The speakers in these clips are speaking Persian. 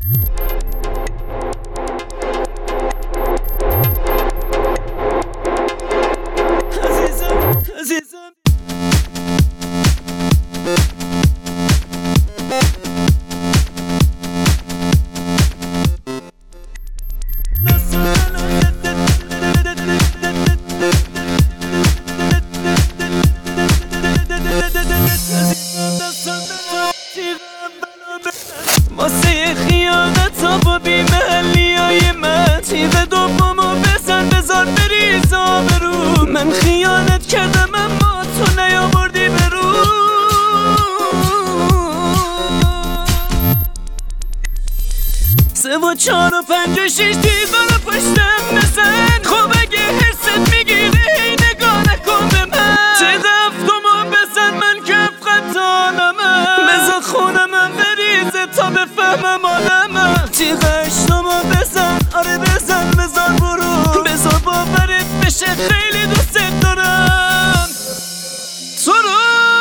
واسه خیانت ها با بیمحلی های من تیغ دومو بزن بذار بریز آبرو. من خیانت کردم اما تو نیاوردی برو. 3 و 4 و 5 و 6 دیوار پشتم بزن. خب اگه حرست میگیره هی نگاه نکن به من. تیغ هفتمو بزن من کف قطالمم. بزن خونمم بریزه تا بفهمم آدمم. تیغ هشتمو بزن آره بزن بزار برو. بزار باورت بشه خیلی دوست دارم تو رو.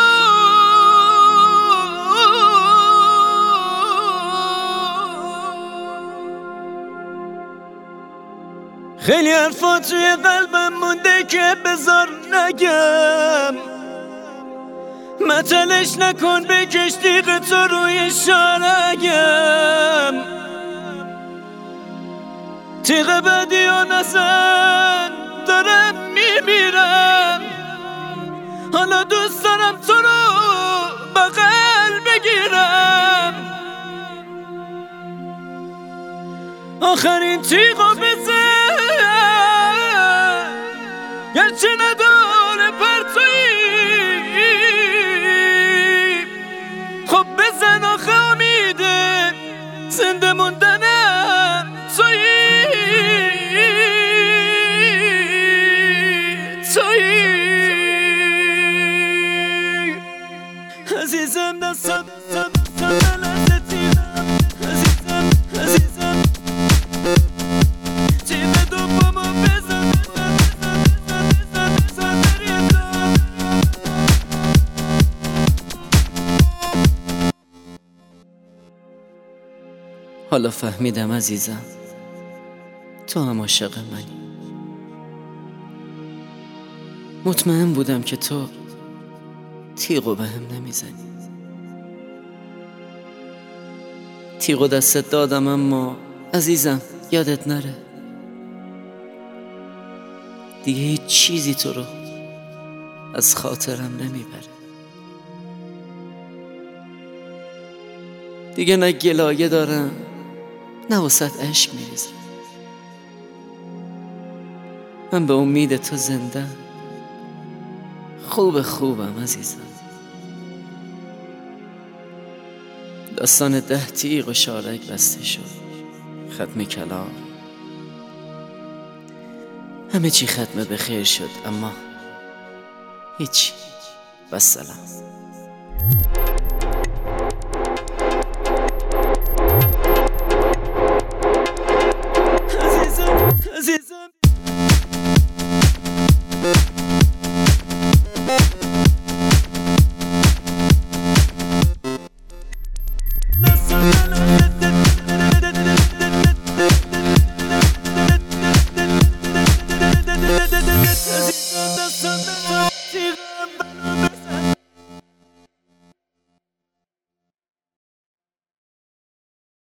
خیلی حرفا توی قلبم مونده که بذار نگم. متلش نکن بکش تیغ تو روی شارگم. تیغ بدی و نزن دارم میمیرم. حالا دوست دارم تو رو بغل بگیرم. آخرین تیغو بزن گرچه نداره پرتویی. خب بزن آخه امیده زنده موندنم تویی. عزیزم دستم لحظه تیغم. عزیزم تیغ دومو بزن حالا فهمیدم عزیزم تو هم عاشق منی. مطمئن بودم که تو تیغو بهم نمیزنی. تیغو دستت دادم اما عزیزم یادت نره دیگه هیچ چیزی تو رو از خاطرم نمیبره. دیگه نه گلایه دارم نه واسط عشق میریزم. من به امید تو زنده خوبم عزیزم. داستان 10 تیغ و شارک بسته شد. ختم کلام همه چی ختم به خیر شد اما هیچ. و سلام.